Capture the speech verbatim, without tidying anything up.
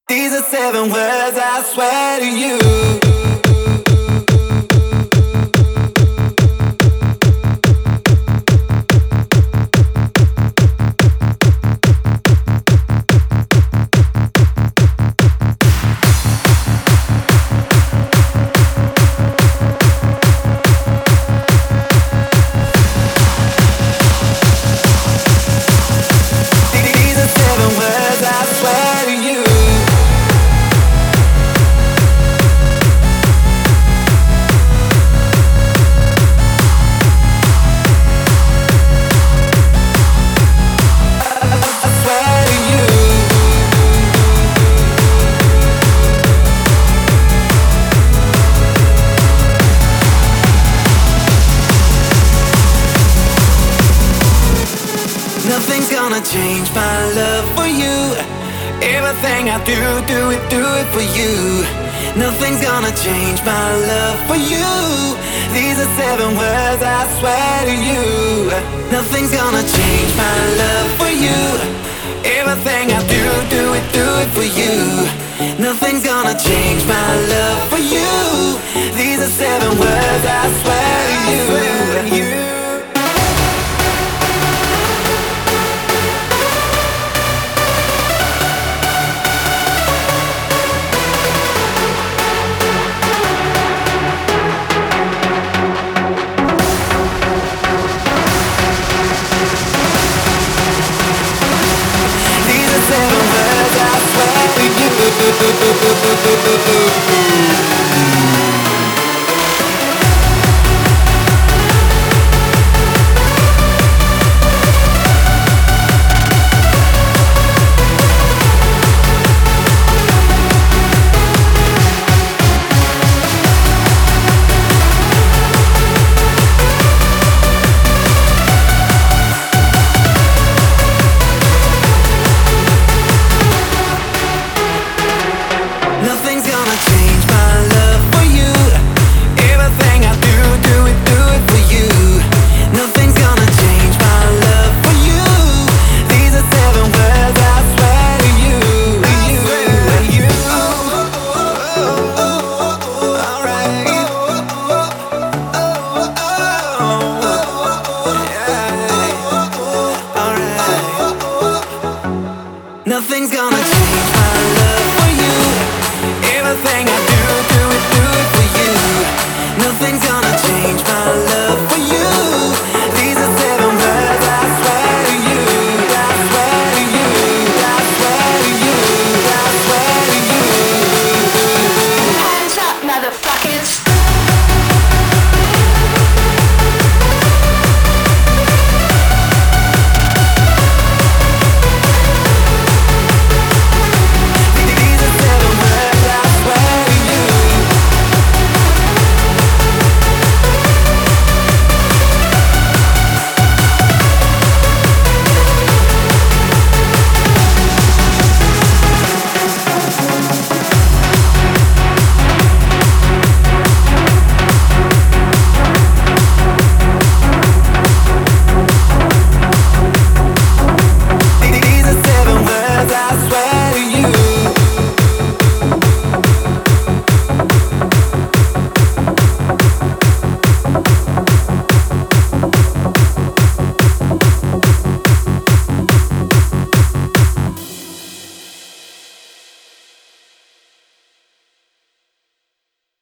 These are seven words I swear to you. These are seven words I swear to you. Nothing's gonna change my love for you. Everything I do, do it, do it for you. Nothing's gonna change my love for you. These are seven words I swear to you. Nothing's gonna change my love for you. Everything I do, do it,